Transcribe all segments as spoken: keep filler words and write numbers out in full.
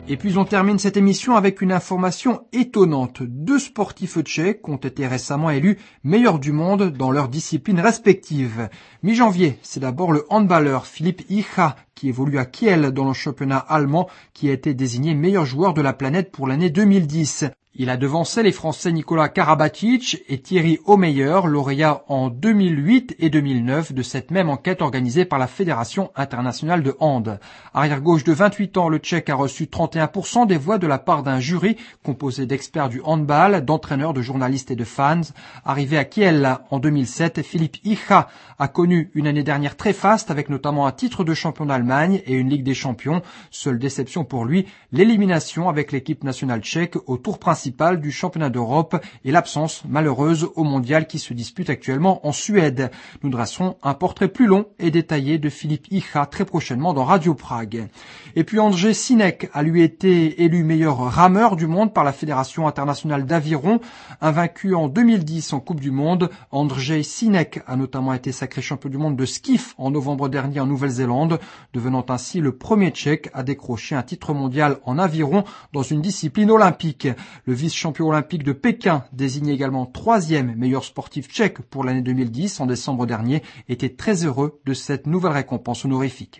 Et puis on termine cette émission avec une information étonnante. Deux sportifs tchèques ont été récemment élus meilleurs du monde dans leurs disciplines respectives. Mi-janvier, c'est d'abord le handballeur Filip Icha qui évolue à Kiel dans le championnat allemand qui a été désigné meilleur joueur de la planète pour l'année deux mille dix. Il a devancé les Français Nicolas Karabatic et Thierry Omeyer, lauréats en deux mille huit et deux mille neuf de cette même enquête organisée par la Fédération internationale de hand. Arrière gauche de vingt-huit ans, le Tchèque a reçu trente et un pour cent des voix de la part d'un jury composé d'experts du handball, d'entraîneurs, de journalistes et de fans. Arrivé à Kiel en deux mille sept, Filip Icha a connu une année dernière très faste avec notamment un titre de champion d'Allemagne et une Ligue des champions. Seule déception pour lui, l'élimination avec l'équipe nationale tchèque au tour principal du championnat d'Europe et l'absence malheureuse au mondial qui se dispute actuellement en Suède. Nous dresserons un portrait plus long et détaillé de Filip Icha très prochainement dans Radio Prague. Et puis Andrzej Sinek a lui été élu meilleur rameur du monde par la Fédération internationale d'aviron. Invaincu en deux mille dix en Coupe du Monde, Andrzej Sinek a notamment été sacré champion du monde de skiff en novembre dernier en Nouvelle-Zélande, devenant ainsi le premier Tchèque à décrocher un titre mondial en aviron dans une discipline olympique. Le vice-champion olympique de Pékin, désigné également troisième meilleur sportif tchèque pour l'année deux mille dix en décembre dernier, était très heureux de cette nouvelle récompense honorifique.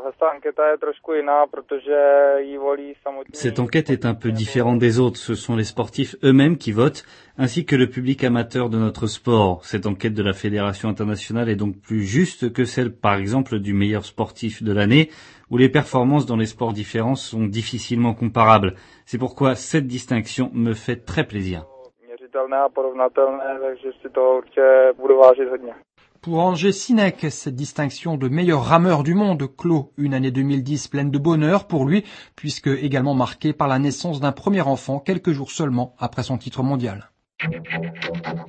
Cette enquête est un peu différente des autres. Ce sont les sportifs eux-mêmes qui votent, ainsi que le public amateur de notre sport. Cette enquête de la Fédération internationale est donc plus juste que celle, par exemple, du meilleur sportif de l'année, où les performances dans les sports différents sont difficilement comparables. C'est pourquoi cette distinction me fait très plaisir. Pour Andrzej Sinek, cette distinction de meilleur rameur du monde clôt une année deux mille dix pleine de bonheur pour lui, puisque également marquée par la naissance d'un premier enfant quelques jours seulement après son titre mondial.